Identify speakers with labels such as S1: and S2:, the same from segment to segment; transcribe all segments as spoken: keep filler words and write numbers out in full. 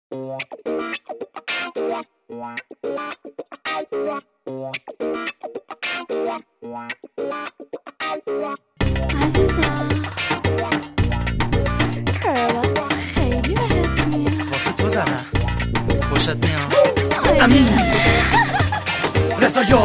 S1: عزیزم کروات خیلی بهت میاد.
S2: واسه تو زدم خوشت میاد. امین رضا یا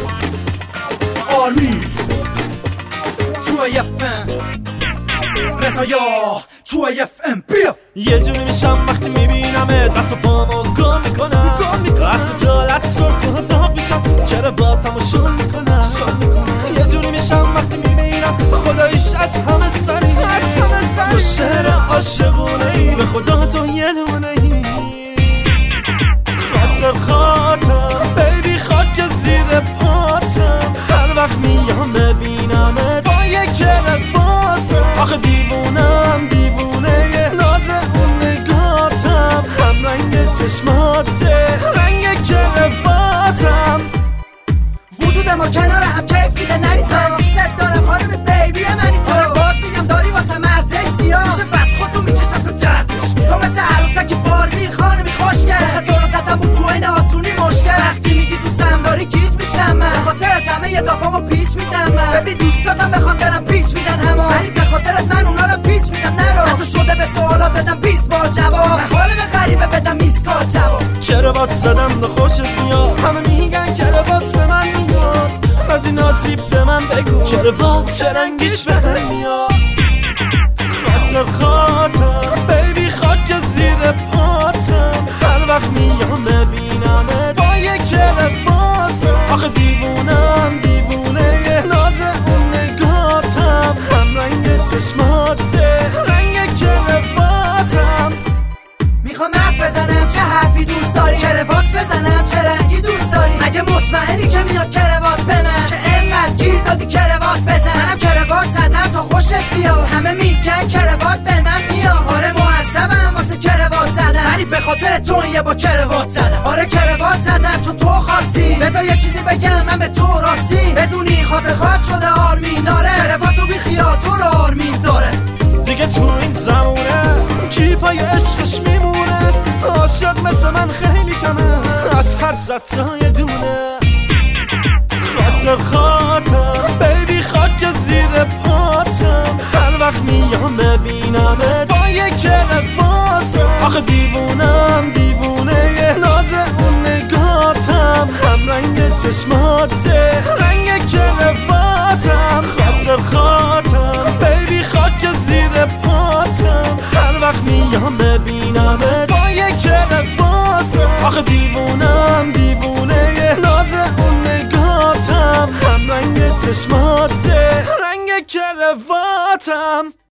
S2: آرمی تو اف ام رضا یا تو اف ام بیا.
S3: یه جوری میشم وقتی میبینم دست و پامو گم میکنم، از خجالت سرخ و داغ میشم، کراواتمو شل میکنم. یه جوری میشم وقتی میبینم خداییش از همه سری تو شعر عاشقونه ای، به خدا تو یه دونه ای. خاطر خاطر بیبی خاک زیر پاتم، هر وقت میام ببینمت با یه کراواتم. آخه دیوونم دیوونه ناز اون نگاتم، هم رنگ چشماته رنگ کراواتم.
S4: وجود ما کنار هم کیف میده نری تا ست دارم خانم بیبی منی تا باز میگم داری واسه مرزش سیاه میشه بد خودتو میکشم تو دردش. تو مثل عروسک باربی خانمی خوشگل، تو رو زدم بود تو این آسونی مشکل. وقتی میگی دوستم داری گیج میشم من، به خاطرت همه یه دافامو پیچ میدم من. ببین دوستاتم به خاطرم پیچ میدن همه، ولی به خاطرت من اونا رو پیچ میدم نرو. حتی شده به سوالات بدم بیست بار جواب، حال به غریبه بدم میسکال جواب.
S3: کراوات زدم به خوشت میاد، همه میگن کراوات به من میاد، رازی ناسیب به من بگو کراوات چه رنگیش به هم میاد. خاطر خاطر بیبی خاک زیر پاتم، هر وقت میام ببینمت با یه کراواتم. آخه دیوونم دیوونه ناز اون نگاتم، هم رنگ چشماته رنگ کراواتم.
S4: میخوام حرف بزنم چه حرفی دوست داری، کراوات بزنم چه رنگی دوست داری، مگه مطمئنی که میاد کراوات به من، که انقدر گیر دادی کراوات بزن. منم کراوات زدم تا خوشت بیاد، همه میگن کراوات به من میاد. آره معذبم واسه کراوات زدم، ولی به خاطر تو یه با کراوات زدم. آره کراوات زدم چون تو خواستی، بذار یه چیزی بگم من به تو راستی، بدونی خاطر خواهد شده آرمین. آره کراواتو بی خیال تو رو آرمین داره.
S3: دیگه تو این زمونه کی پای عشقش میمونه، عاشق مثل من خیلی کمه، از هر صد تا یه دونه. خاطر خاطر بیبی خاک زیر پاتم، هر وقت میام ببینمت با یه کراواتم. آخه دیوونم دیوونه ناز اون نگاتم، هم رنگ چشماته رنگ کراواتم. خاطر خاطر بیبی خاک زیر پاتم، هر وقت میام ببینمت با یه کراواتم. آخه دیوونم دیوونه ناز اون نگاتم، هم رنگ چشماته رنگ کراواتم.